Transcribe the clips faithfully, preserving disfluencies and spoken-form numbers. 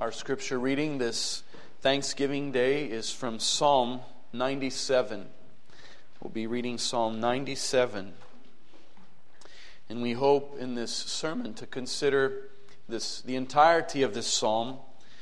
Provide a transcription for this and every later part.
Our scripture reading this Thanksgiving Day is from Psalm ninety-seven. We'll be reading Psalm ninety-seven. And we hope in this sermon to consider this the entirety of this psalm,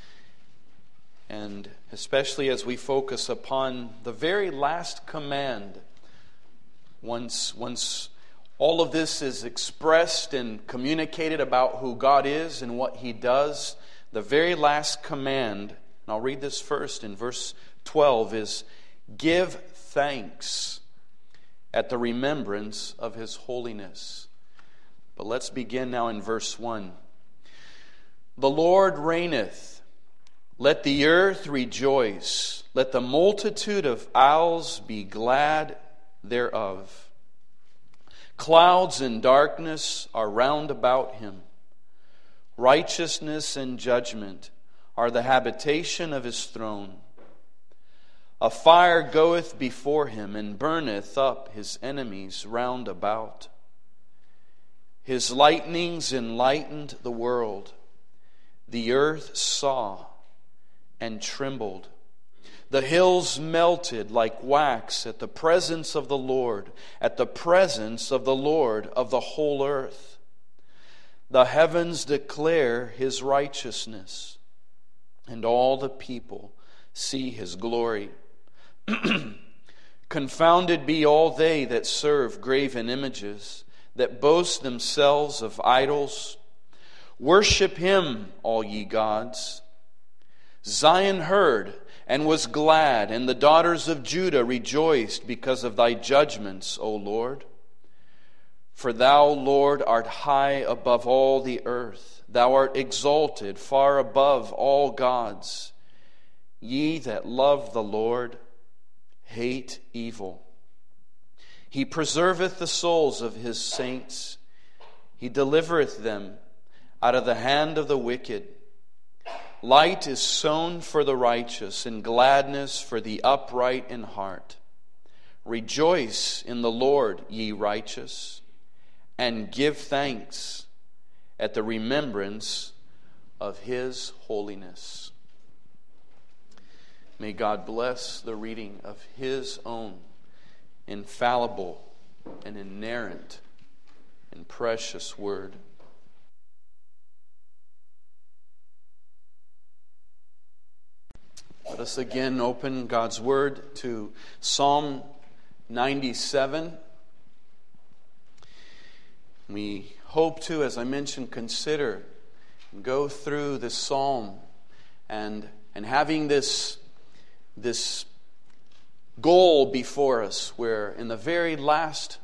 and especially as we focus upon the very last command. Once, once all of this is expressed and communicated about who God is and what He does, the very last command, and I'll read this first in verse twelve, is give thanks at the remembrance of His holiness. But let's begin now in verse one. The Lord reigneth. Let the earth rejoice. Let the multitude of isles be glad thereof. Clouds and darkness are round about Him. Righteousness and judgment are the habitation of His throne. A fire goeth before Him, and burneth up His enemies round about. His lightnings enlightened the world. The earth saw and trembled. The hills melted like wax at the presence of the Lord, at the presence of the Lord of the whole earth. The heavens declare His righteousness, and all the people see His glory. Confounded be all they that serve graven images, that boast themselves of idols. Worship Him, all ye gods. Zion heard and was glad, and the daughters of Judah rejoiced because of Thy judgments, O Lord. For Thou, Lord, art high above all the earth. Thou art exalted far above all gods. Ye that love the Lord hate evil. He preserveth the souls of His saints. He delivereth them out of the hand of the wicked. Light is sown for the righteous, and gladness for the upright in heart. Rejoice in the Lord, ye righteous, and give thanks at the remembrance of His holiness. May God bless the reading of His own infallible and inerrant and precious word. Let us again open God's word to Psalm ninety-seven. We hope to, as I mentioned, consider and go through this psalm and and having this this goal before us, where in the very last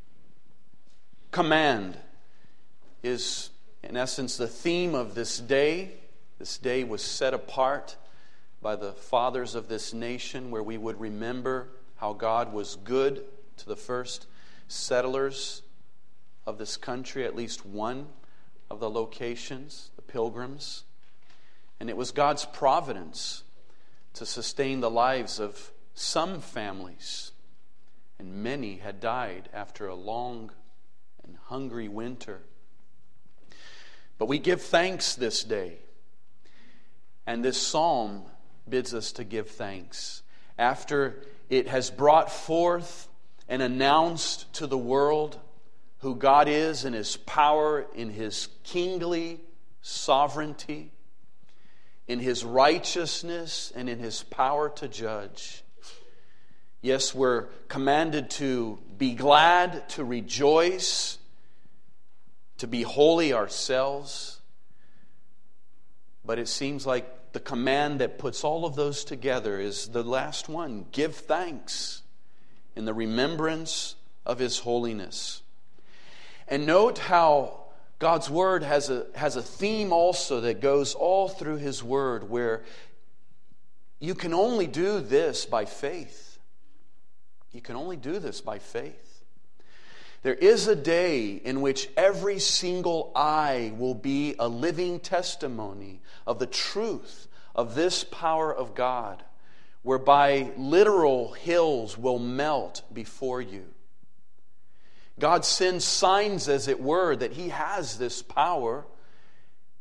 command is, in essence, the theme of this day. This day was set apart by the fathers of this nation, where we would remember how God was good to the first settlers of this country, at least one of the locations, the pilgrims. And it was God's providence to sustain the lives of some families, and many had died after a long and hungry winter. But we give thanks this day, and this psalm bids us to give thanks. After it has brought forth and announced to the world who God is in His power, in His kingly sovereignty, in His righteousness, and in His power to judge. Yes, we're commanded to be glad, to rejoice, to be holy ourselves. But it seems like the command that puts all of those together is the last one. Give thanks in the remembrance of His holiness. And note how God's Word has a, has a theme also that goes all through His Word, where you can only do this by faith. You can only do this by faith. There is a day in which every single eye will be a living testimony of the truth of this power of God, whereby literal hills will melt before you. God sends signs, as it were, that He has this power,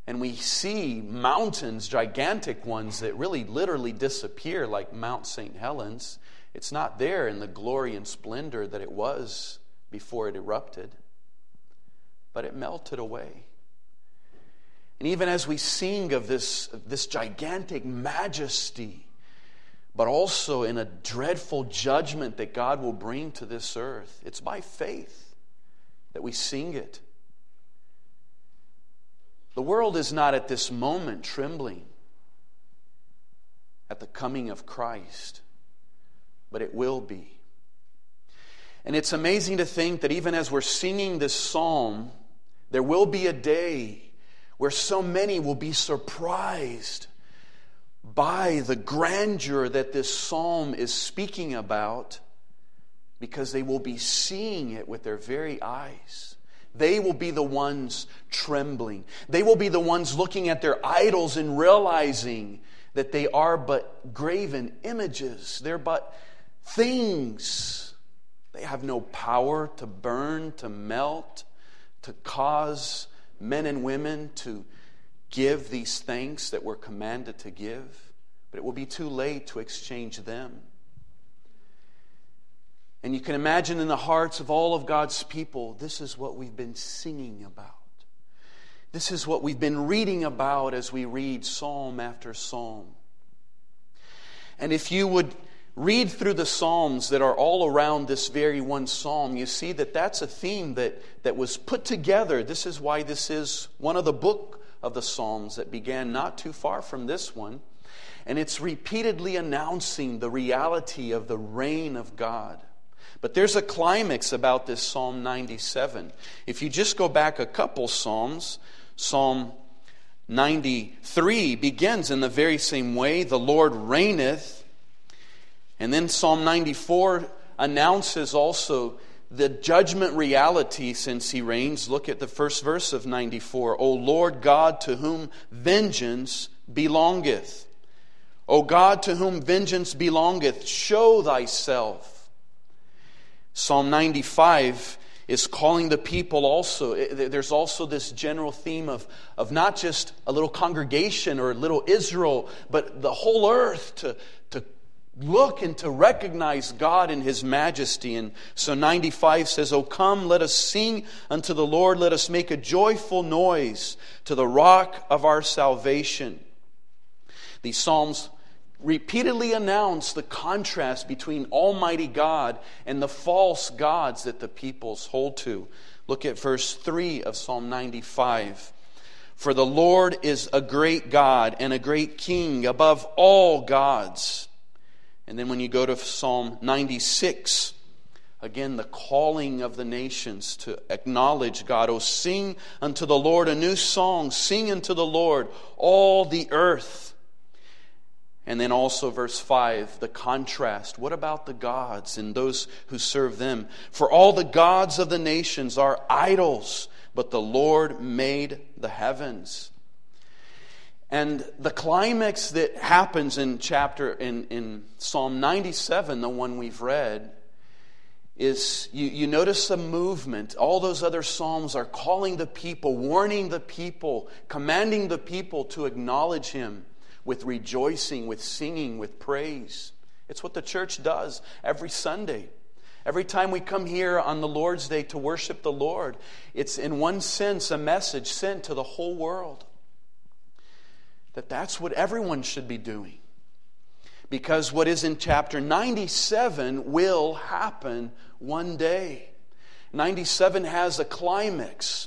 And we see mountains, gigantic ones, that really literally disappear, like Mount Saint Helens. It's not there in the glory and splendor that it was before it erupted, but it melted away. And even as we sing of this, this gigantic majesty, but also in a dreadful judgment that God will bring to this earth, it's by faith that we sing it. The world is not at this moment trembling at the coming of Christ, but it will be. And it's amazing to think that even as we're singing this psalm, there will be a day where so many will be surprised by the grandeur that this psalm is speaking about, because they will be seeing it with their very eyes. They will be the ones trembling. They will be the ones looking at their idols and realizing that they are but graven images. They're but things. They have no power to burn, to melt, to cause men and women to give these thanks that we're commanded to give. But it will be too late to exchange them. And you can imagine in the hearts of all of God's people, this is what we've been singing about. This is what we've been reading about as we read psalm after psalm. And if you would read through the psalms that are all around this very one psalm, you see that that's a theme that, that was put together. This is why this is one of the book of the psalms that began not too far from this one. And it's repeatedly announcing the reality of the reign of God. But there's a climax about this Psalm ninety-seven. If you just go back a couple psalms, Psalm ninety-three begins in the very same way, the Lord reigneth. And then Psalm ninety-four announces also the judgment reality since He reigns. Look at the first verse of ninety-four. O Lord God, to whom vengeance belongeth. O God, to whom vengeance belongeth, show Thyself. Psalm ninety-five is calling the people also. There's also this general theme of, of not just a little congregation or a little Israel, but the whole earth to, to look and to recognize God in His majesty. And so ninety-five says, O come, let us sing unto the Lord. Let us make a joyful noise to the rock of our salvation. These psalms repeatedly announce the contrast between Almighty God and the false gods that the peoples hold to. Look at verse three of Psalm ninety-five. For the Lord is a great God and a great King above all gods. And then when you go to Psalm ninety-six, again the calling of the nations to acknowledge God. O sing unto the Lord a new song. Sing unto the Lord all the earth. And then also verse five, the contrast. What about the gods and those who serve them? For all the gods of the nations are idols, but the Lord made the heavens. And the climax that happens in chapter in, in Psalm ninety-seven, the one we've read, is you, you notice a movement. All those other psalms are calling the people, warning the people, commanding the people to acknowledge Him with rejoicing, with singing, with praise. It's what the church does every Sunday. Every time we come here on the Lord's Day to worship the Lord, it's in one sense a message sent to the whole world. That that's what everyone should be doing. Because what is in chapter ninety-seven will happen one day. ninety-seven has a climax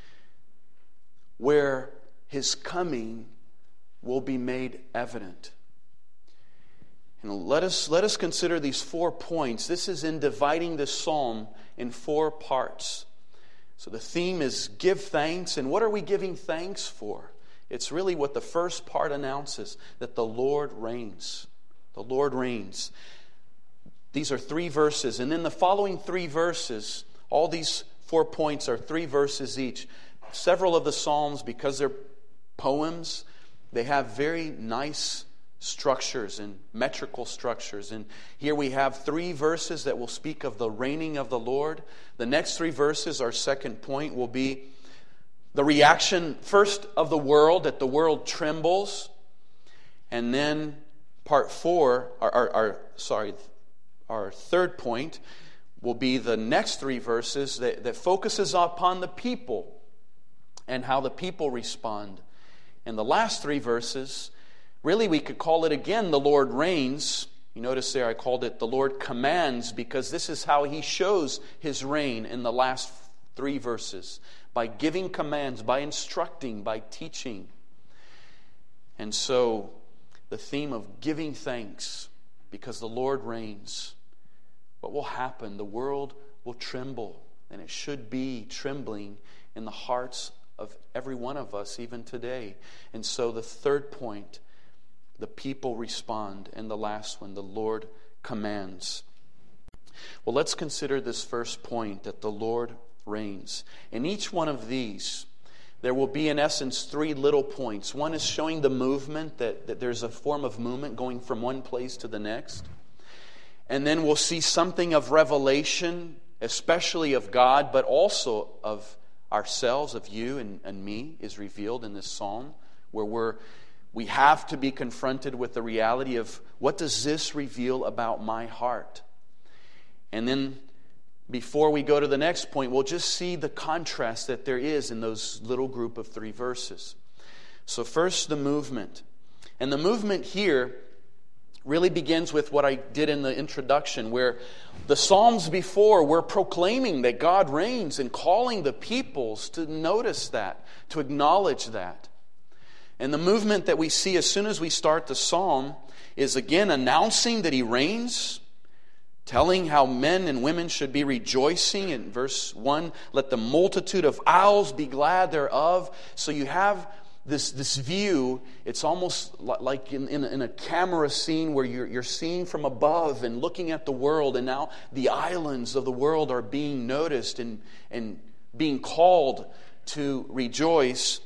where His coming will be made evident. And let us, let us consider these four points. This is in dividing this psalm in four parts. So the theme is give thanks. And what are we giving thanks for? It's really what the first part announces, that the Lord reigns. The Lord reigns. These are three verses. And then the following three verses, all these four points are three verses each. Several of the psalms, because they're poems, they have very nice structures and metrical structures. And here we have three verses that will speak of the reigning of the Lord. The next three verses, our second point, will be The reaction first of the world, that the world trembles. And then part four, our, our, our sorry, our third point will be the next three verses that, that focuses upon the people and how the people respond. And the last three verses, really we could call it again, the Lord reigns. You notice there I called it the Lord commands, because this is how He shows His reign in the last three verses. By giving commands, by instructing, by teaching. And so the theme of giving thanks because the Lord reigns. What will happen? The world will tremble, and it should be trembling in the hearts of every one of us even today. And so the third point, the people respond, and the last one, the Lord commands. Well, let's consider this first point, that the Lord reigns. In each one of these, there will be in essence three little points. One is showing the movement, that, that there's a form of movement going from one place to the next. And then we'll see something of revelation, especially of God, but also of ourselves, of you and, and me, is revealed in this psalm, where we're we have to be confronted with the reality of, what does this reveal about my heart? And then before we go to the next point, we'll just see the contrast that there is in those little group of three verses. So first, the movement. And the movement here really begins with what I did in the introduction, where the Psalms before were proclaiming that God reigns and calling the peoples to notice that, to acknowledge that. And the movement that we see as soon as we start the psalm is again announcing that He reigns, telling how men and women should be rejoicing. In verse one, let the multitude of isles be glad thereof. So you have this, this view. It's almost like in, in, in a camera scene where you're, you're seeing from above and looking at the world. And now the islands of the world are being noticed and, and being called to rejoice.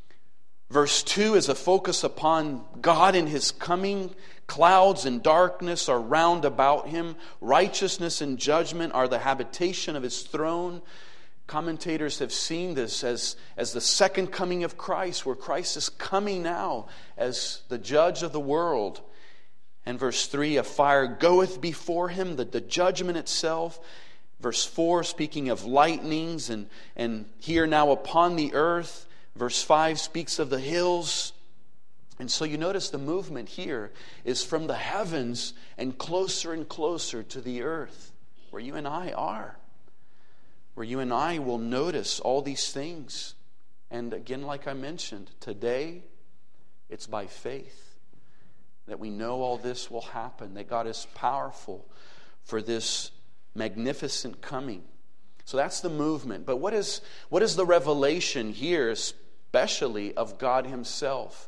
Verse two is a focus upon God and His coming. Clouds and darkness are round about Him. Righteousness and judgment are the habitation of His throne. Commentators have seen this as, as the second coming of Christ, where Christ is coming now as the judge of the world. And verse three, a fire goeth before Him, the, the judgment itself. Verse four, speaking of lightnings, and, and here now upon the earth. Verse five speaks of the hills. And so you notice the movement here is from the heavens and closer and closer to the earth, where you and I are. Where you and I will notice all these things. And again, like I mentioned, today it's by faith that we know all this will happen, that God is powerful for this magnificent coming. So that's the movement. But what is, what is the revelation here, especially of God Himself?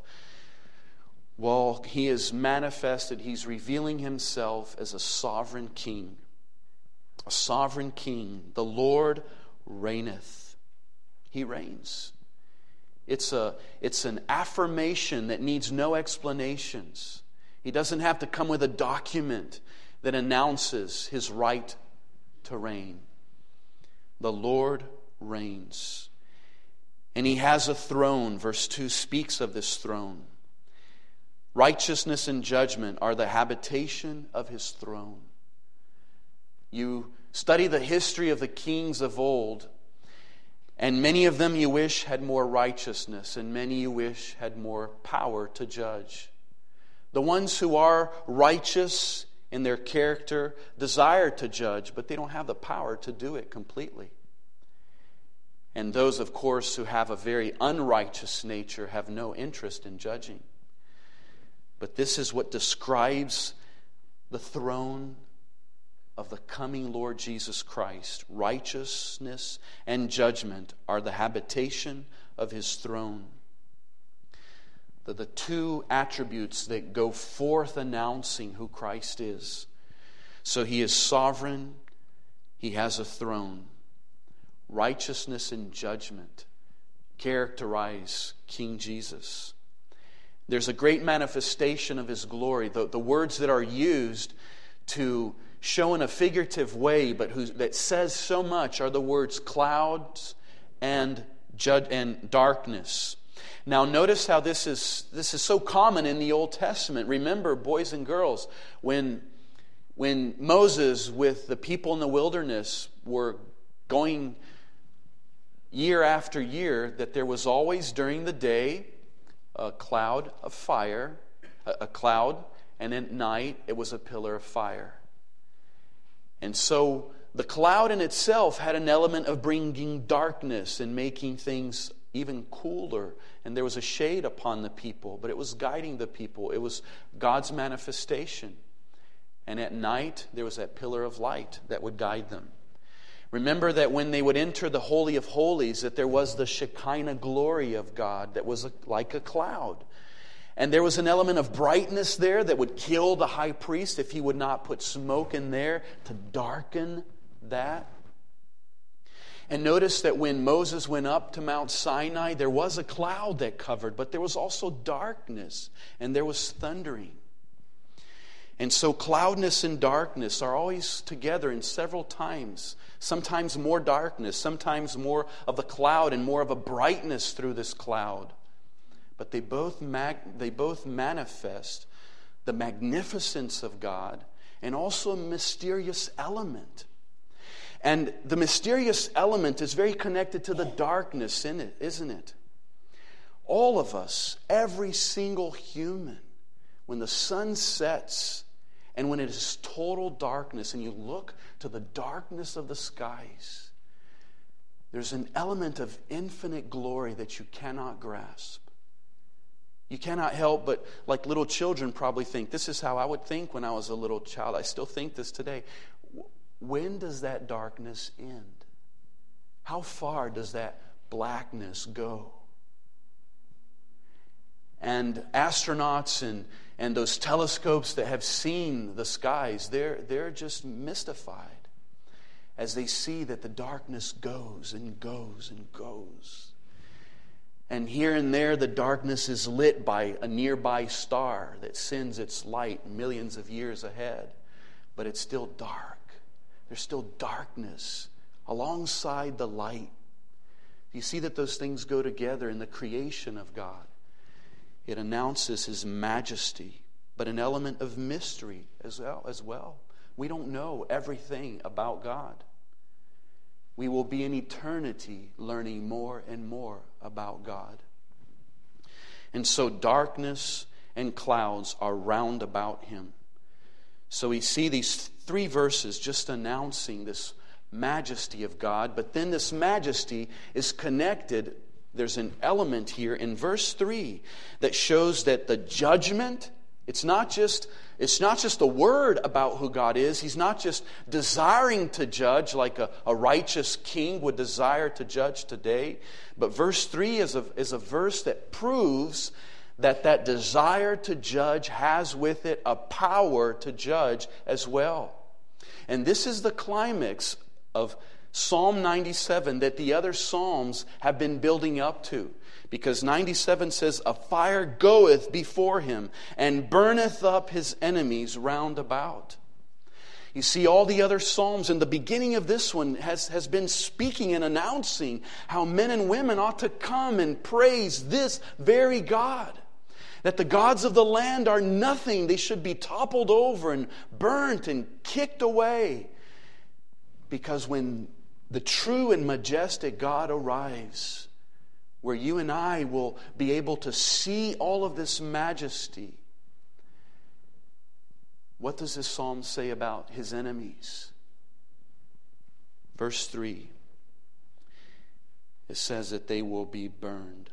Well, He is manifested, He's revealing Himself as a sovereign King. A sovereign King. The Lord reigneth. He reigns. It's a, it's an affirmation that needs no explanations. He doesn't have to come with a document that announces His right to reign. The Lord reigns. And He has a throne. Verse two speaks of this throne. Righteousness and judgment are the habitation of His throne. You study the history of the kings of old, and many of them you wish had more righteousness, and many you wish had more power to judge. The ones who are righteous in their character desire to judge, but they don't have the power to do it completely. And those, of course, who have a very unrighteous nature have no interest in judging. But this is what describes the throne of the coming Lord Jesus Christ. Righteousness and judgment are the habitation of His throne. The, the two attributes that go forth announcing who Christ is. So He is sovereign, He has a throne. Righteousness and judgment characterize King Jesus. There's a great manifestation of His glory. The, the words that are used to show in a figurative way, but who, that says so much, are the words clouds and judge and darkness. Now notice how this is this is so common in the Old Testament. Remember, boys and girls, when when Moses with the people in the wilderness were going year after year, that there was always during the day a cloud of fire, a, a cloud, and at night it was a pillar of fire. And so the cloud in itself had an element of bringing darkness and making things even cooler. And there was a shade upon the people, but it was guiding the people. It was God's manifestation. And at night, there was that pillar of light that would guide them. Remember that when they would enter the Holy of Holies, that there was the Shekinah glory of God that was a, like a cloud. And there was an element of brightness there that would kill the high priest if he would not put smoke in there to darken that. And notice that when Moses went up to Mount Sinai, there was a cloud that covered, but there was also darkness, and there was thundering. And so cloudness and darkness are always together in several times. Sometimes more darkness, sometimes more of the cloud and more of a brightness through this cloud. But they both mag- they both manifest the magnificence of God and also a mysterious element. And the mysterious element is very connected to the darkness in it, isn't it? All of us, every single human, when the sun sets and when it is total darkness and you look to the darkness of the skies, there's an element of infinite glory that you cannot grasp. You cannot help but, like little children probably think, this is how I would think when I was a little child. I still think this today. When does that darkness end? How far does that blackness go? And astronauts and, and those telescopes that have seen the skies, they're, they're just mystified as they see that the darkness goes and goes and goes. And here and there the darkness is lit by a nearby star that sends its light millions of years ahead. But it's still dark. There's still darkness alongside the light. You see that those things go together in the creation of God. It announces His majesty, but an element of mystery as well. As well. We don't know everything about God. We will be in eternity learning more and more about God. And so darkness and clouds are round about Him. So we see these three verses just announcing this majesty of God, but then this majesty is connected. There's an element here in verse three that shows that the judgment, it's not just it's not just a word about who God is. He's not just desiring to judge like a, a righteous king would desire to judge today. But verse three is a, is a verse that proves that that desire to judge has with it a power to judge as well. And this is the climax of Psalm ninety-seven that the other Psalms have been building up to. Because ninety-seven says, a fire goeth before him, and burneth up his enemies round about. You see, all the other Psalms, and the beginning of this one has, has been speaking and announcing how men and women ought to come and praise this very God. That the gods of the land are nothing. They should be toppled over and burnt and kicked away. Because when the true and majestic God arrives, where you and I will be able to see all of this majesty, what does this psalm say about His enemies? Verse three, it says that they will be burned.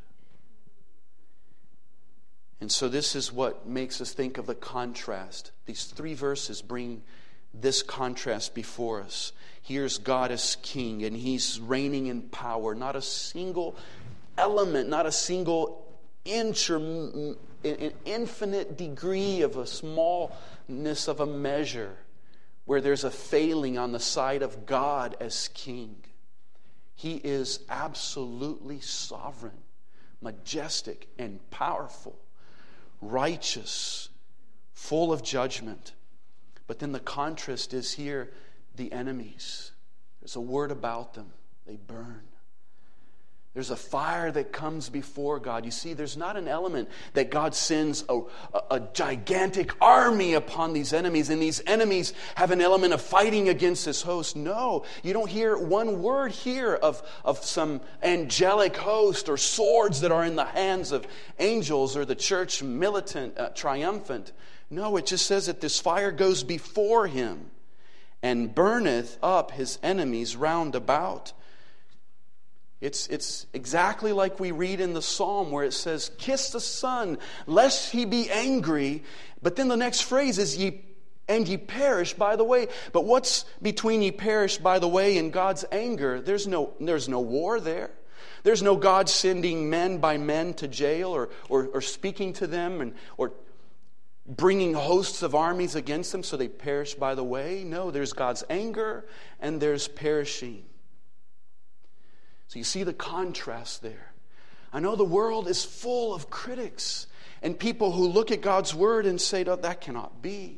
And so this is what makes us think of the contrast. These three verses bring this contrast before us. Here's God as king, and He's reigning in power. Not a single element, not a single inch or an infinite degree of a smallness of a measure where there's a failing on the side of God as king. He is absolutely sovereign, majestic, and powerful, righteous, full of judgment. But then the contrast is here, the enemies. There's a word about them. They burn. There's a fire that comes before God. You see, there's not an element that God sends a, a, a gigantic army upon these enemies, and these enemies have an element of fighting against this host. No, you don't hear one word here of, of some angelic host or swords that are in the hands of angels or the church militant, uh, triumphant. No, it just says that this fire goes before him and burneth up his enemies round about. It's, it's exactly like we read in the psalm where it says, kiss the Son, lest he be angry. But then the next phrase is, ye and ye perish by the way. But what's between ye perish by the way and God's anger? There's no, there's no war there. There's no God sending men by men to jail or, or, or speaking to them and or bringing hosts of armies against them so they perish by the way. No, there's God's anger and there's perishing. So you see the contrast there. I know the world is full of critics and people who look at God's word and say, oh, that cannot be.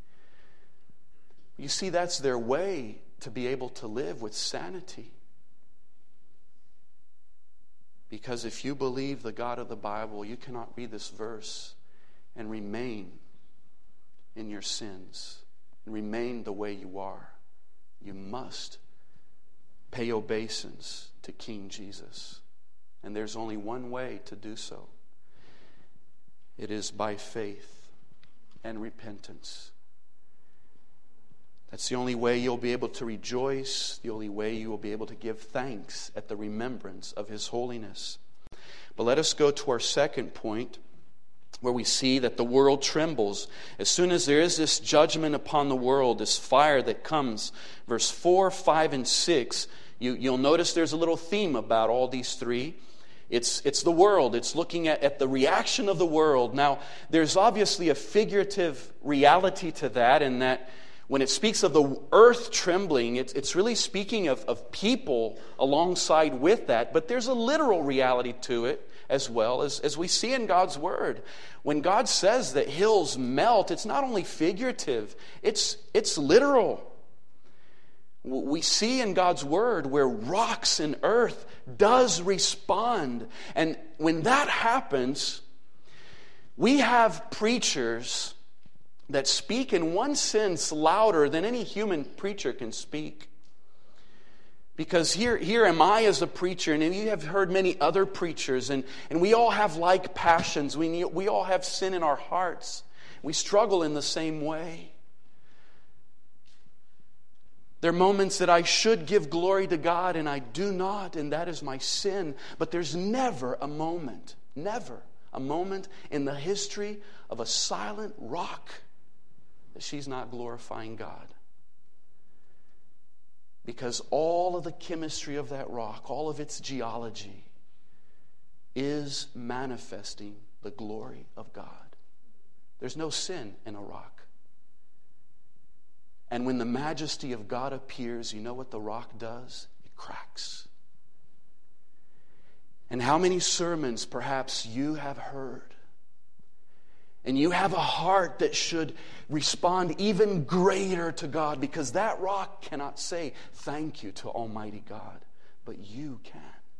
You see, that's their way to be able to live with sanity. Because if you believe the God of the Bible, you cannot read this verse and remain in your sins and remain the way you are. You must pay obeisance to King Jesus. And there's only one way to do so. It is by faith and repentance. That's the only way you'll be able to rejoice, the only way you will be able to give thanks at the remembrance of His holiness. But let us go to our second point, where we see that the world trembles. As soon as there is this judgment upon the world, this fire that comes, verse four, five, and six, You, you'll notice there's a little theme about all these three. It's, it's the world. It's looking at, at the reaction of the world. Now, there's obviously a figurative reality to that, in that when it speaks of the earth trembling, it's, it's really speaking of, of people alongside with that. But there's a literal reality to it as well, as, as we see in God's Word. When God says that hills melt, it's not only figurative, it's, it's literal. We see in God's Word where rocks and earth does respond. And when that happens, we have preachers that speak in one sense louder than any human preacher can speak. Because here, here am I as a preacher, and you have heard many other preachers, and, and we all have like passions. We, we all have sin in our hearts. We struggle in the same way. There are moments that I should give glory to God and I do not, and that is my sin. But there's never a moment, never a moment in the history of a silent rock that she's not glorifying God. Because all of the chemistry of that rock, all of its geology, is manifesting the glory of God. There's no sin in a rock. And when the majesty of God appears, you know what the rock does? It cracks. And how many sermons perhaps you have heard, and you have a heart that should respond even greater to God, because that rock cannot say thank you to Almighty God, but you can.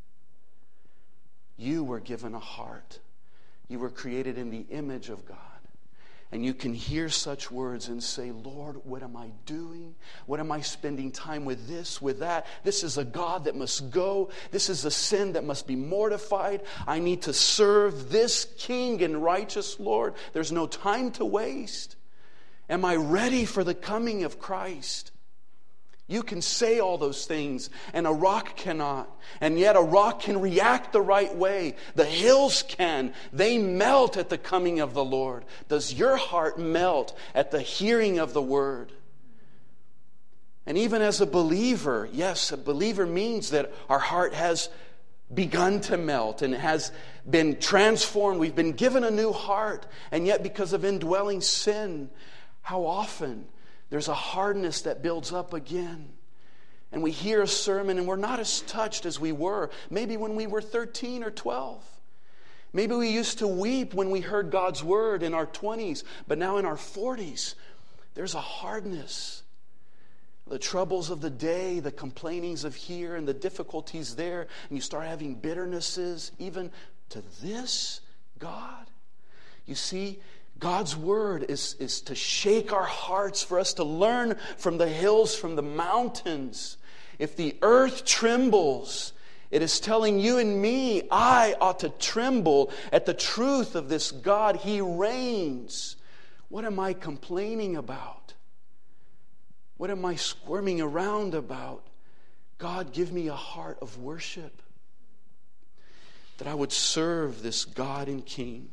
You were given a heart. You were created in the image of God. And you can hear such words and say, Lord, what am I doing? What am I spending time with this, with that? This is a God that must go. This is a sin that must be mortified. I need to serve this King and righteous Lord. There's no time to waste. Am I ready for the coming of Christ? You can say all those things, and a rock cannot. And yet a rock can react the right way. The hills can. They melt at the coming of the Lord. Does your heart melt at the hearing of the word? And even as a believer, yes, a believer means that our heart has begun to melt and has been transformed. We've been given a new heart. And yet because of indwelling sin, how often there's a hardness that builds up again. And we hear a sermon and we're not as touched as we were. Maybe when we were thirteen or twelve. Maybe we used to weep when we heard God's word in our twenties. But now in our forties, there's a hardness. the troubles of the day, the complainings of here and the difficulties there, and you start having bitternesses even to this God. You see, God's word is, is to shake our hearts, for us to learn from the hills, from the mountains. If the earth trembles, it is telling you and me, I ought to tremble at the truth of this God. He reigns. What am I complaining about? What am I squirming around about? God, give me a heart of worship, that I would serve this God and King.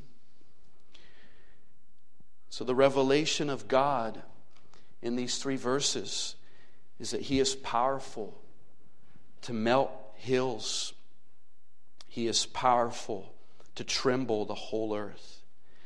So the revelation of God in these three verses is that He is powerful to melt hills. He is powerful to tremble the whole earth.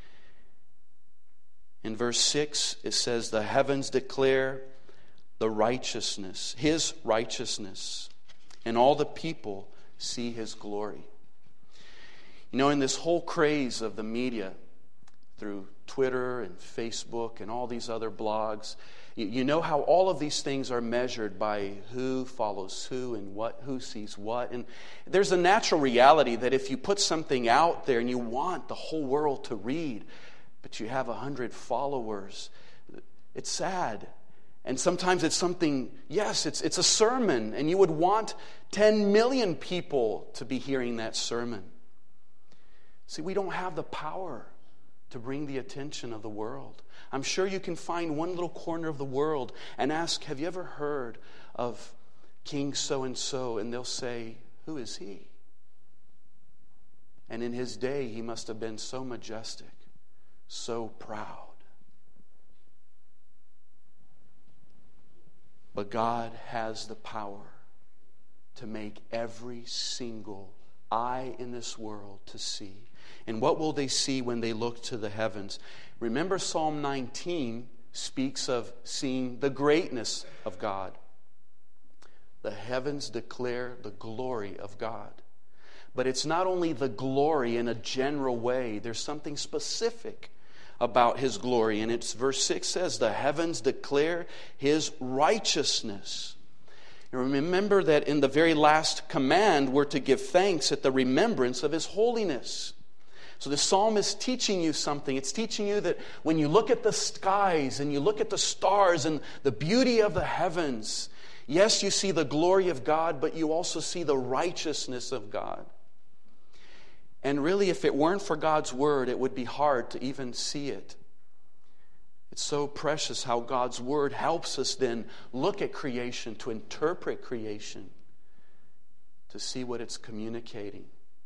In verse six, it says, the heavens declare the righteousness, His righteousness, and all the people see His glory. You know, in this whole craze of the media, through Twitter and Facebook and all these other blogs, you, you know how all of these things are measured by who follows who and what, who sees what. And there's a natural reality that if you put something out there and you want the whole world to read, but you have a hundred followers, it's sad. And sometimes it's something, yes, it's it's a sermon, and you would want ten million people to be hearing that sermon. See, we don't have the power to bring the attention of the world. I'm sure you can find one little corner of the world and ask, have you ever heard of King so-and-so? And they'll say, who is he? And in his day, he must have been so majestic, so proud. But God has the power to make every single eye in this world to see. And what will they see when they look to the heavens? Remember, Psalm nineteen speaks of seeing the greatness of God. The heavens declare the glory of God. But it's not only the glory in a general way. There's something specific about His glory. And it's verse six says, the heavens declare His righteousness. And remember that in the very last command, we're to give thanks at the remembrance of His holiness. So the psalm is teaching you something. It's teaching you that when you look at the skies and you look at the stars and the beauty of the heavens, yes, you see the glory of God, but you also see the righteousness of God. And really, if it weren't for God's word, it would be hard to even see it. It's so precious how God's word helps us then look at creation, to interpret creation, to see what it's communicating.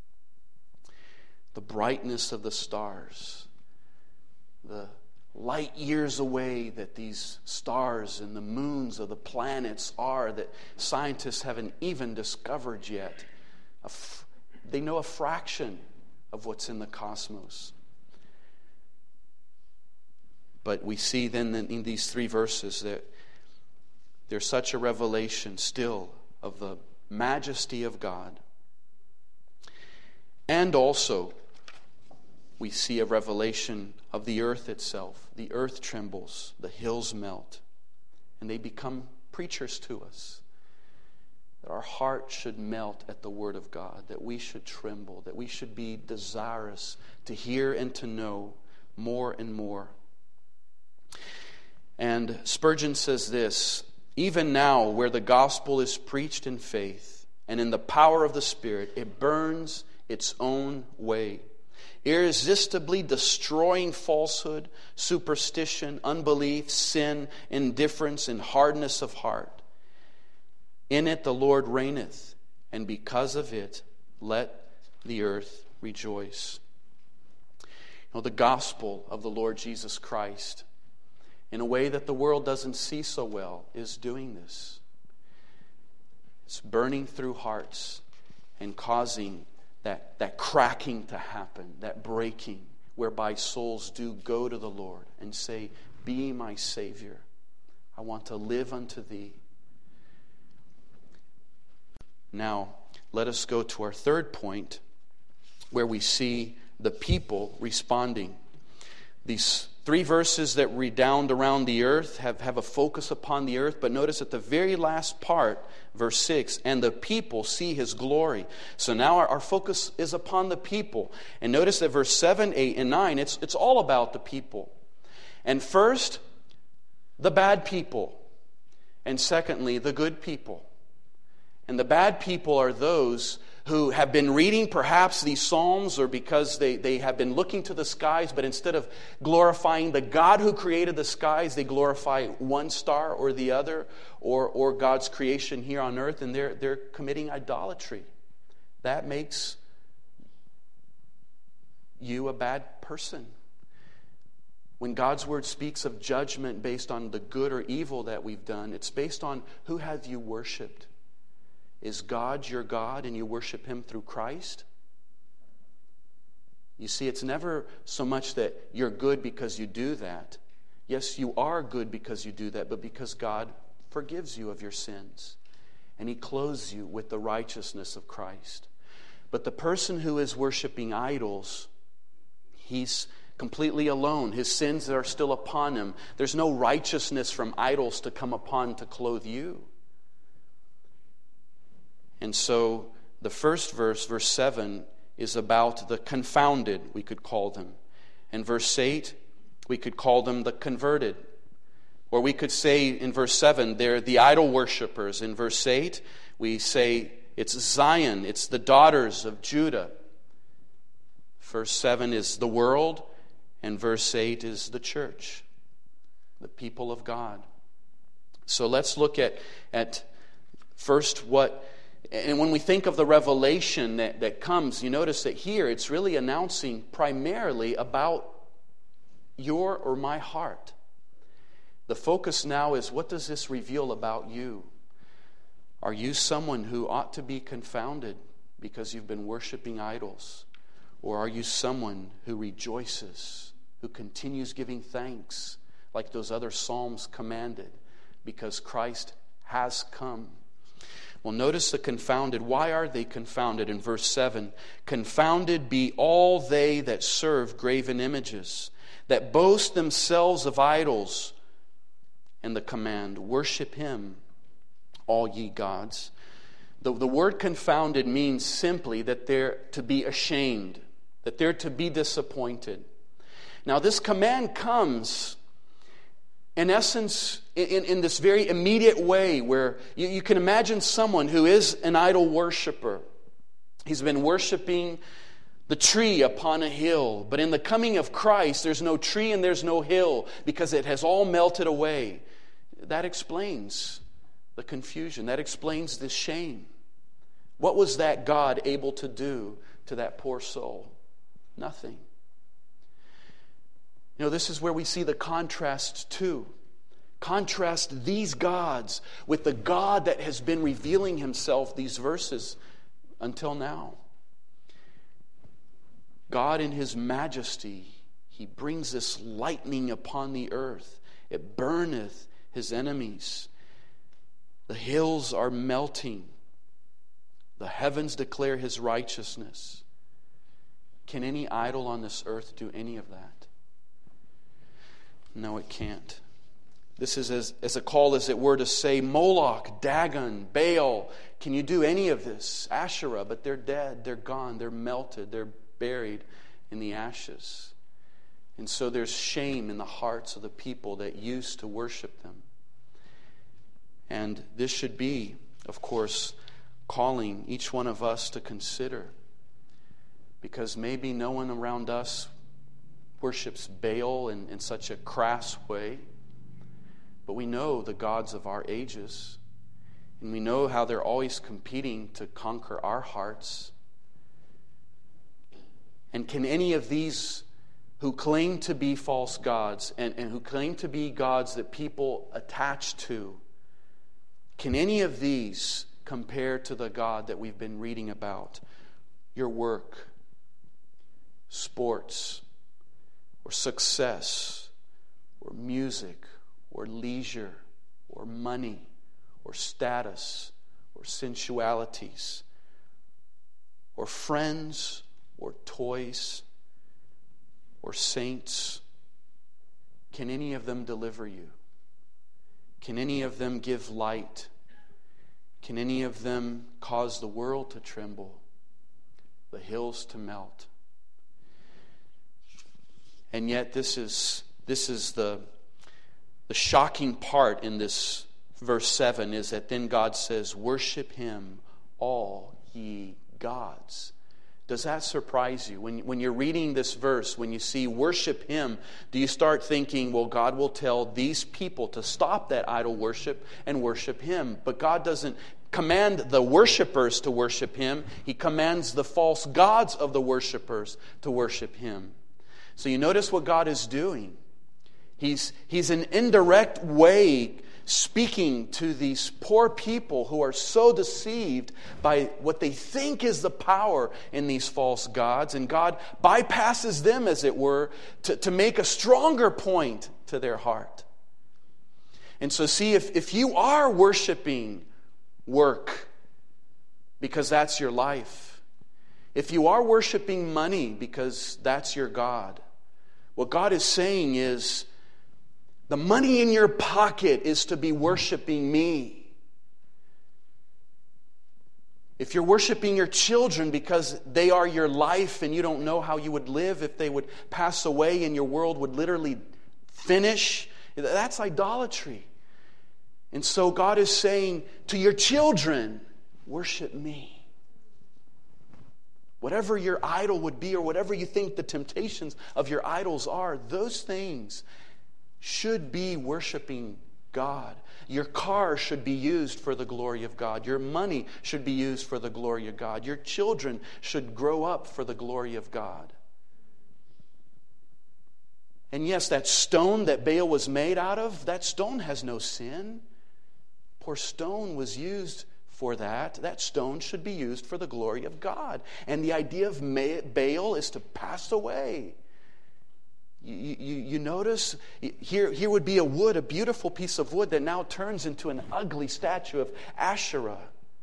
The brightness of the stars, the light years away that these stars and the moons of the planets are that scientists haven't even discovered yet. They know a fraction of what's in the cosmos. But we see then in these three verses that there's such a revelation still of the majesty of God. And also, we see a revelation of the earth itself. The earth trembles, the hills melt, and they become preachers to us. That our heart should melt at the word of God, that we should tremble, that we should be desirous to hear and to know more and more. And Spurgeon says this, even now where the gospel is preached in faith and in the power of the Spirit, it burns its own way, irresistibly destroying falsehood, superstition, unbelief, sin, indifference, and hardness of heart. In it the Lord reigneth, and because of it, let the earth rejoice. You know, the gospel of the Lord Jesus Christ, in a way that the world doesn't see so well, is doing this. It's burning through hearts and causing that, that cracking to happen, that breaking, whereby souls do go to the Lord and say, be my Savior. I want to live unto Thee. Now, let us go to our third point, where we see the people responding. These three verses that redound around the earth, have, have a focus upon the earth. But notice at the very last part, verse six, and the people see his glory. So now our, our focus is upon the people. And notice that verse seven, eight, and nine, it's, it's all about the people. And first, the bad people. And secondly, the good people. And the bad people are those who have been reading perhaps these Psalms, or because they, they have been looking to the skies, but instead of glorifying the God who created the skies, they glorify one star or the other, or, or God's creation here on earth, and they're, they're committing idolatry. That makes you a bad person. When God's Word speaks of judgment based on the good or evil that we've done, it's based on who have you worshipped. Is God your God and you worship Him through Christ? You see, it's never so much that you're good because you do that. Yes, you are good because you do that, but because God forgives you of your sins. And He clothes you with the righteousness of Christ. But the person who is worshiping idols, he's completely alone. His sins are still upon him. There's no righteousness from idols to come upon to clothe you. And so the first verse, verse seven, is about the confounded, we could call them. And verse eight, we could call them the converted. Or we could say in verse seven, they're the idol worshipers. In verse eight, we say it's Zion, it's the daughters of Judah. Verse seven is the world, and verse eight is the church, the people of God. So let's look at, at first what... And when we think of the revelation that, that comes, you notice that here it's really announcing primarily about your or my heart. The focus now is, what does this reveal about you? Are you someone who ought to be confounded because you've been worshiping idols? Or are you someone who rejoices, who continues giving thanks, like those other Psalms commanded, because Christ has come? Well, notice the confounded. Why are they confounded? In verse seven, confounded be all they that serve graven images, that boast themselves of idols. And the command, worship Him, all ye gods. The, the word confounded means simply that they're to be ashamed, that they're to be disappointed. Now, this command comes, in essence, in, in this very immediate way where you, you can imagine someone who is an idol worshiper. He's been worshiping the tree upon a hill. But in the coming of Christ, there's no tree and there's no hill because it has all melted away. That explains the confusion. That explains the shame. What was that God able to do to that poor soul? Nothing. You know, this is where we see the contrast too. Contrast these gods with the God that has been revealing Himself these verses until now. God in His majesty, He brings this lightning upon the earth. It burneth His enemies. The hills are melting. The heavens declare His righteousness. Can any idol on this earth do any of that? No, it can't. This is as, as a call as it were to say, Moloch, Dagon, Baal, can you do any of this? Asherah, but they're dead, they're gone, they're melted, they're buried in the ashes. And so there's shame in the hearts of the people that used to worship them. And this should be, of course, calling each one of us to consider. Because maybe no one around us worships Baal in, in such a crass way. But we know the gods of our ages. And we know how they're always competing to conquer our hearts. And can any of these who claim to be false gods and, and who claim to be gods that people attach to, can any of these compare to the God that we've been reading about? Your work, sports, or success, or music, or leisure, or money, or status, or sensualities, or friends, or toys, or saints, Can any of them deliver you? Can any of them give light? Can any of them cause the world to tremble, the hills to melt? And yet this is this is the, the shocking part in this verse seven, is that then God says, worship him, all ye gods. Does that surprise you? When, when you're reading this verse, when you see worship him, do you start thinking, well, God will tell these people to stop that idol worship and worship him? But God doesn't command the worshipers to worship him. He commands the false gods of the worshipers to worship him. So you notice what God is doing. He's, he's in indirect way speaking to these poor people who are so deceived by what they think is the power in these false gods. And God bypasses them, as it were, to, to make a stronger point to their heart. And so see, if, if you are worshiping work because that's your life, if you are worshiping money because that's your God, what God is saying is, the money in your pocket is to be worshiping me. If you're worshiping your children because they are your life and you don't know how you would live if they would pass away and your world would literally finish, that's idolatry. And so God is saying to your children, worship me. Whatever your idol would be, or whatever you think the temptations of your idols are, those things should be worshiping God. Your car should be used for the glory of God. Your money should be used for the glory of God. Your children should grow up for the glory of God. And yes, that stone that Baal was made out of, that stone has no sin. Poor stone was used for that. That stone should be used for the glory of God. And the idea of Baal is to pass away. You, you, you notice, here, here would be a wood, a beautiful piece of wood that now turns into an ugly statue of Asherah.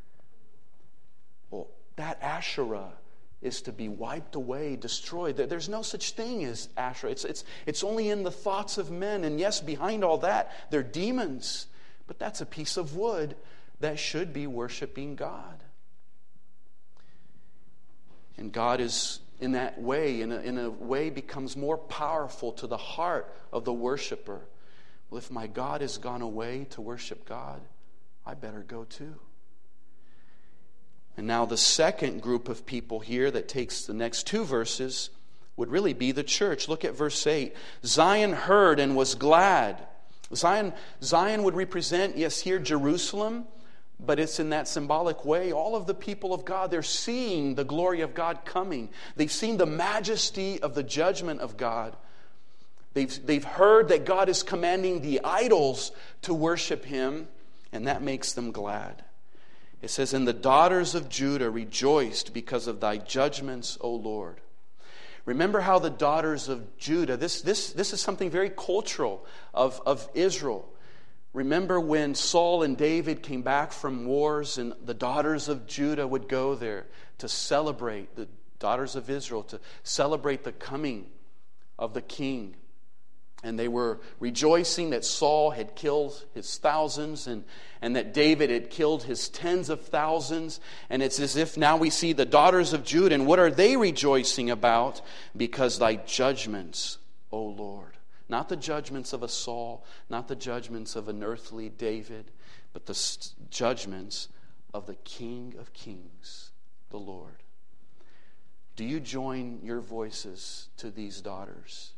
Well, that Asherah is to be wiped away, destroyed. There's no such thing as Asherah. It's, it's, it's only in the thoughts of men. And yes, behind all that, they're demons. But that's a piece of wood that should be worshiping God. And God is, in that way, in a, in a way becomes more powerful to the heart of the worshiper. Well, if my God has gone away to worship God, I better go too. And now the second group of people here that takes the next two verses would really be the church. Look at verse eight. Zion heard and was glad. Zion, Zion would represent, yes, here Jerusalem, but it's in that symbolic way. All of the people of God, they're seeing the glory of God coming. They've seen the majesty of the judgment of God. They've, they've heard that God is commanding the idols to worship him, and that makes them glad. It says, and the daughters of Judah rejoiced because of thy judgments, O Lord. Remember how the daughters of Judah, this, this, this is something very cultural of, of Israel. Remember when Saul and David came back from wars, and the daughters of Judah would go there to celebrate, the daughters of Israel, to celebrate the coming of the king. And they were rejoicing that Saul had killed his thousands and, and that David had killed his tens of thousands. And it's as if now we see the daughters of Judah. And what are they rejoicing about? Because thy judgments, O Lord. Not the judgments of a Saul, not the judgments of an earthly David, but the st- judgments of the King of Kings, the Lord. Do you join your voices to these daughters?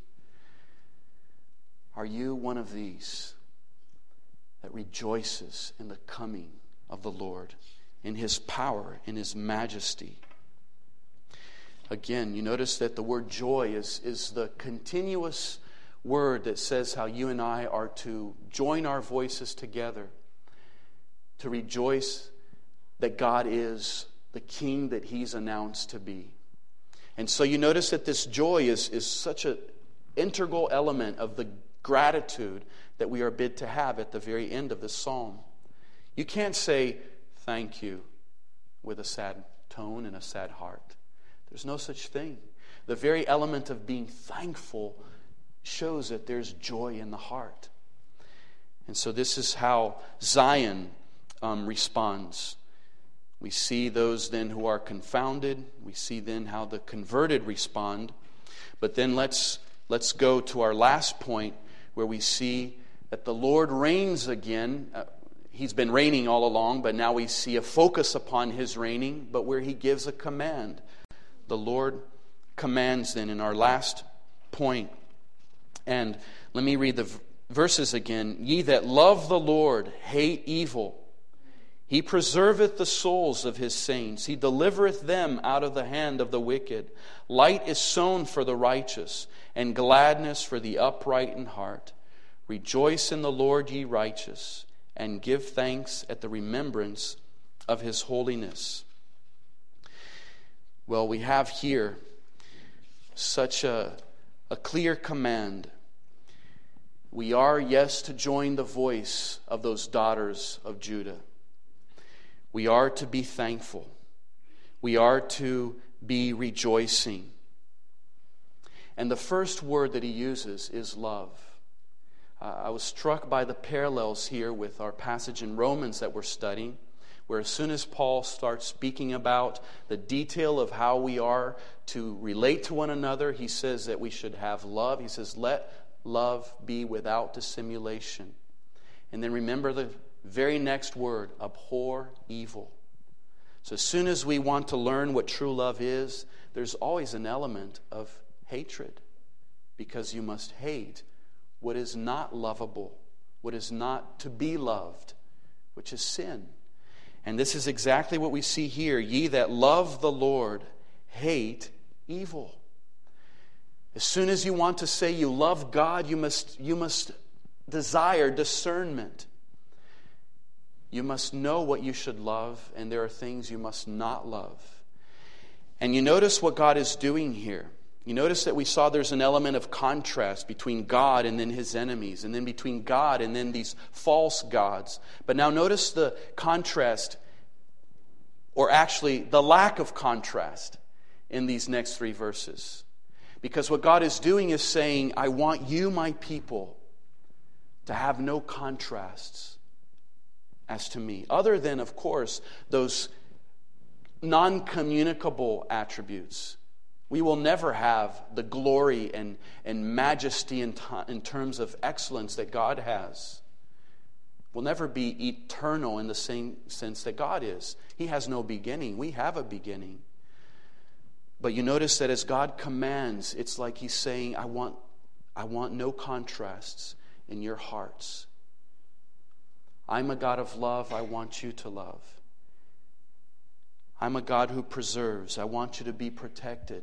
Are you one of these that rejoices in the coming of the Lord, in his power, in his majesty? Again, you notice that the word joy is, is the continuous word that says how you and I are to join our voices together to rejoice that God is the King that he's announced to be. And so you notice that this joy is, is such an integral element of the gratitude that we are bid to have at the very end of this psalm. You can't say thank you with a sad tone and a sad heart. There's no such thing. The very element of being thankful shows that there's joy in the heart. And so this is how Zion um, responds. We see those then who are confounded. We see then how the converted respond. But then let's let's go to our last point, where we see that the Lord reigns again. Uh, he's been reigning all along, but now we see a focus upon his reigning, but where he gives a command. The Lord commands then in our last point. And let me read the v- verses again. Ye that love the Lord hate evil. He preserveth the souls of his saints. He delivereth them out of the hand of the wicked. Light is sown for the righteous, and gladness for the upright in heart. Rejoice in the Lord, ye righteous, and give thanks at the remembrance of his holiness. Well, we have here such a, a clear command. We are, yes, to join the voice of those daughters of Judah. We are to be thankful. We are to be rejoicing. And the first word that he uses is love. Uh, I was struck by the parallels here with our passage in Romans that we're studying, where as soon as Paul starts speaking about the detail of how we are to relate to one another, he says that we should have love. He says, let love be without dissimulation. And then remember the very next word, abhor evil. So as soon as we want to learn what true love is, there's always an element of hatred, because you must hate what is not lovable, what is not to be loved, which is sin. And this is exactly what we see here. Ye that love the Lord hate evil. As soon as you want to say you love God, you must, you must desire discernment. You must know what you should love, and there are things you must not love. And you notice what God is doing here. You notice that we saw there's an element of contrast between God and then his enemies, and then between God and then these false gods. But now notice the contrast, or actually the lack of contrast, in these next three verses. Because what God is doing is saying, I want you, my people, to have no contrasts as to me, other than, of course, those non-communicable attributes. We will never have the glory and, and majesty in, t- in terms of excellence that God has. We'll never be eternal in the same sense that God is. He has no beginning. We have a beginning. But you notice that as God commands, it's like he's saying, I want, I want no contrasts in your hearts. I'm a God of love. I want you to love. I'm a God who preserves. I want you to be protected.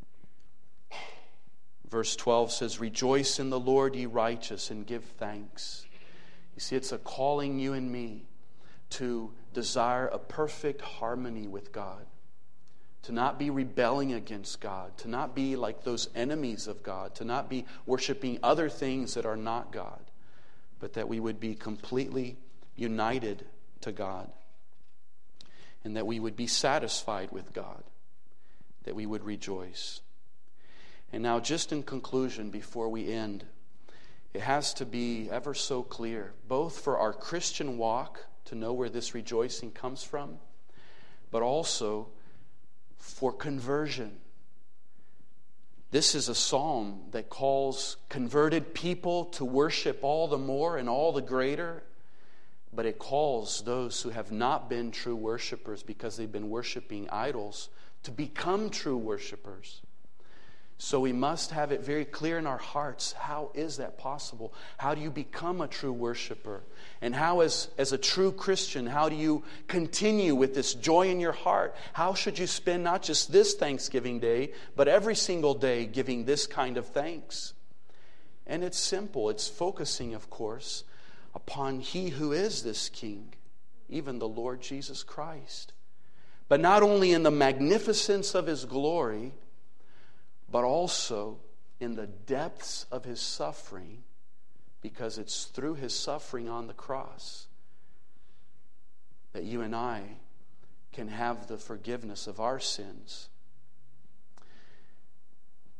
Verse twelve says, rejoice in the Lord, ye righteous, and give thanks. You see, it's a calling you and me to desire a perfect harmony with God. To not be rebelling against God. To not be like those enemies of God. To not be worshiping other things that are not God. But that we would be completely united to God. And that we would be satisfied with God. That we would rejoice. And now, just in conclusion, before we end, it has to be ever so clear, both for our Christian walk, to know where this rejoicing comes from, but also for conversion. This is a psalm that calls converted people to worship all the more and all the greater, but it calls those who have not been true worshipers because they've been worshiping idols to become true worshipers. So we must have it very clear in our hearts, how is that possible? How do you become a true worshiper? And how, as, as a true Christian, how do you continue with this joy in your heart? How should you spend not just this Thanksgiving Day, but every single day giving this kind of thanks? And it's simple. It's focusing, of course, upon He who is this King, even the Lord Jesus Christ. But not only in the magnificence of His glory, but also in the depths of His suffering, because it's through His suffering on the cross that you and I can have the forgiveness of our sins.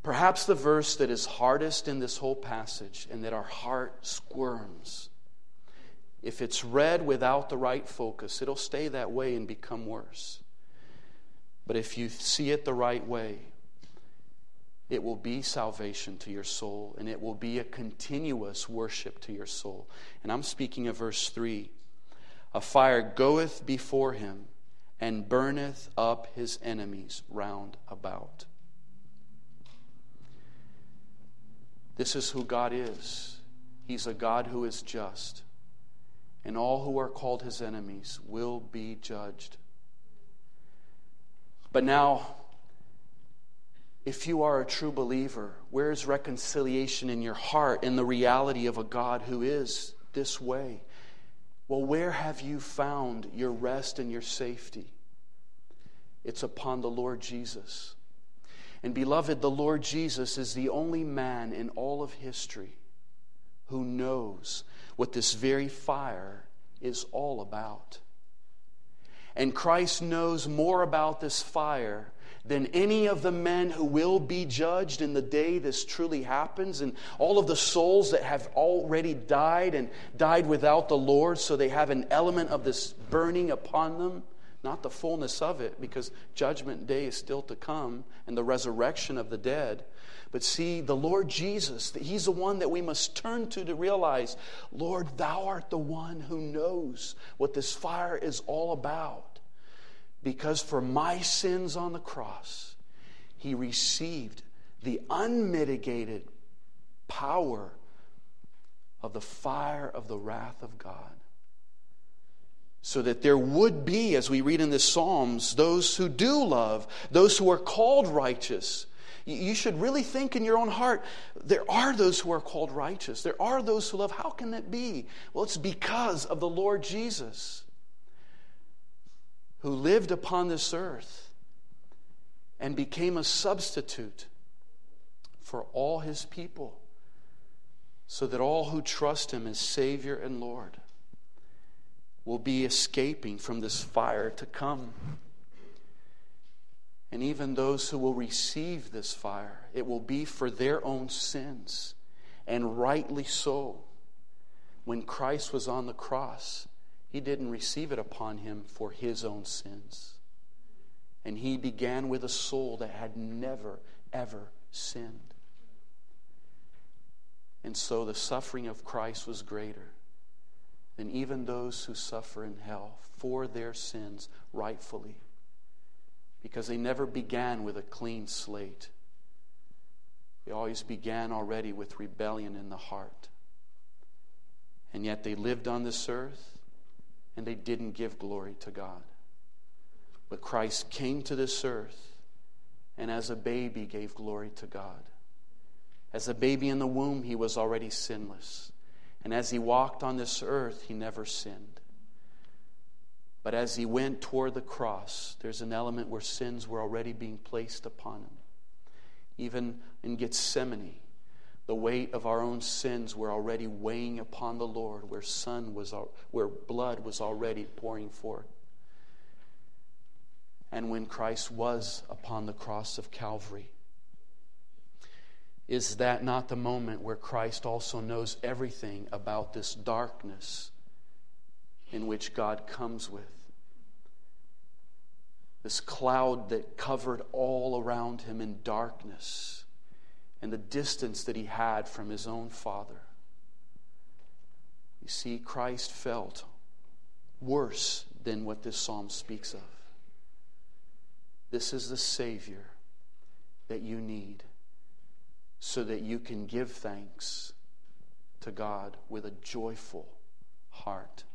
Perhaps the verse that is hardest in this whole passage and that our heart squirms, if it's read without the right focus, it'll stay that way and become worse. But if you see it the right way, it will be salvation to your soul, and it will be a continuous worship to your soul. And I'm speaking of verse three. A fire goeth before him, and burneth up his enemies round about. This is who God is. He's a God who is just. And all who are called his enemies will be judged. But now, if you are a true believer, where is reconciliation in your heart in the reality of a God who is this way? Well, where have you found your rest and your safety? It's upon the Lord Jesus. And beloved, the Lord Jesus is the only man in all of history who knows what this very fire is all about. And Christ knows more about this fire than any of the men who will be judged in the day this truly happens, and all of the souls that have already died and died without the Lord, so they have an element of this burning upon them. Not the fullness of it, because judgment day is still to come and the resurrection of the dead. But see, the Lord Jesus, he's the one that we must turn to to realize, Lord, thou art the one who knows what this fire is all about. Because for my sins on the cross, he received the unmitigated power of the fire of the wrath of God. So that there would be, as we read in the Psalms, those who do love, those who are called righteous. You should really think in your own heart, there are those who are called righteous. There are those who love. How can that be? Well, it's because of the Lord Jesus, who lived upon this earth and became a substitute for all his people, so that all who trust him as Savior and Lord will be escaping from this fire to come. And even those who will receive this fire, it will be for their own sins, and rightly so. When Christ was on the cross, he didn't receive it upon him for his own sins. And he began with a soul that had never, ever sinned. And so the suffering of Christ was greater than even those who suffer in hell for their sins rightfully, because they never began with a clean slate. They always began already with rebellion in the heart. And yet they lived on this earth and they didn't give glory to God. But Christ came to this earth and as a baby gave glory to God. As a baby in the womb, he was already sinless. And as he walked on this earth, he never sinned. But as he went toward the cross, there's an element where sins were already being placed upon him. Even in Gethsemane, the weight of our own sins were already weighing upon the Lord, where sun was, where blood was already pouring forth. And when Christ was upon the cross of Calvary, is that not the moment where Christ also knows everything about this darkness in which God comes with? This cloud that covered all around him in darkness, and the distance that he had from his own Father. You see, Christ felt worse than what this psalm speaks of. This is the Savior that you need, so that you can give thanks to God with a joyful heart.